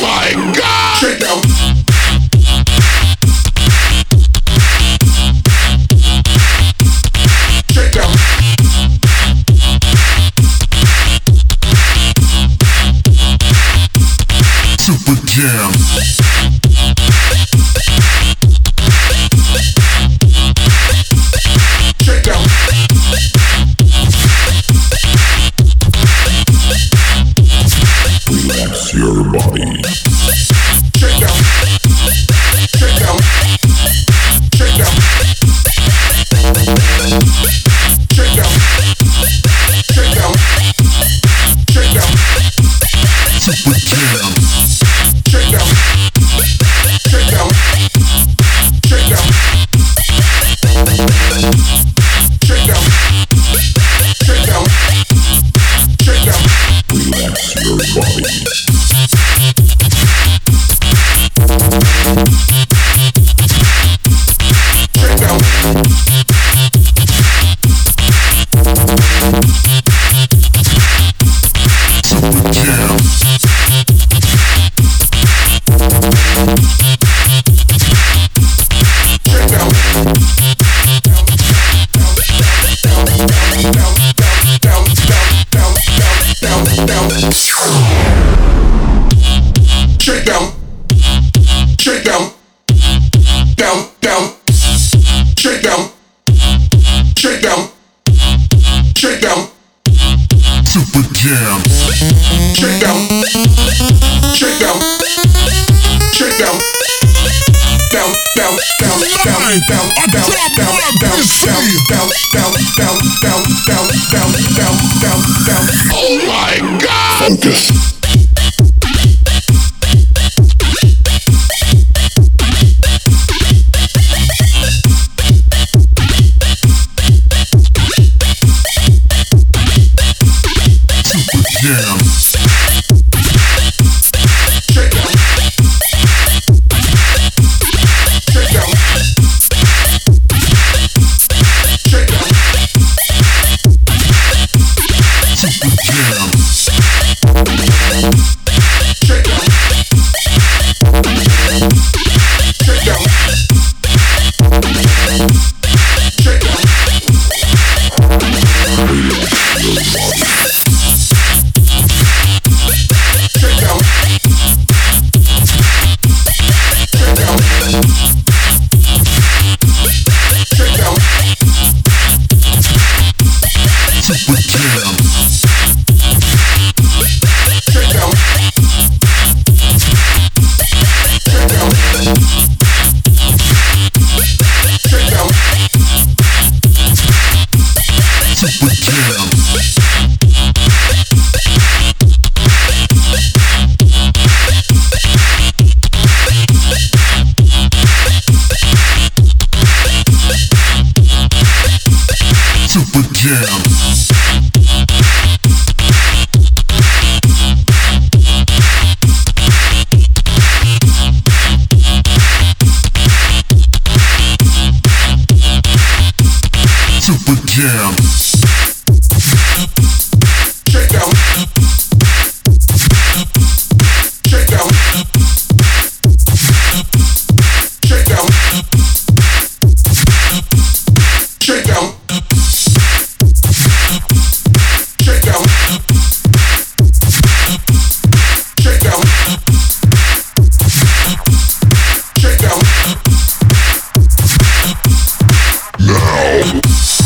my God! Shake down. Shake down. Super Jam. Shake down. Relax your body. Shake down. Shake down. Shake down. Shake down. Shake down. Shake down. Super Jam. Shake down. Shake down. Shake down. Shake down. Shake down. Shake down. Relax your body. Shake down. Super Jam. Shake down. Shake down, shake down, down, down, shake down, shake down, shake down, Super Jam. Shake down, shake down, shake down, down, down, down, down, down, down, down, down, down, down, down, down, down, down, down, down, down. Oh my God! Focus. Jam. Shake down. Shake down. Shake down. Super Jam. Shake down. Shake down. Shake down. Shake down. Shake down. Shake down. Super Jam. Shake down. Shake down. Shake down. Super Jam. Super Jam. Super Jam. Shake down. Shake down. Shake down. Shake down. Shake down. Shake down. Shake down. Now.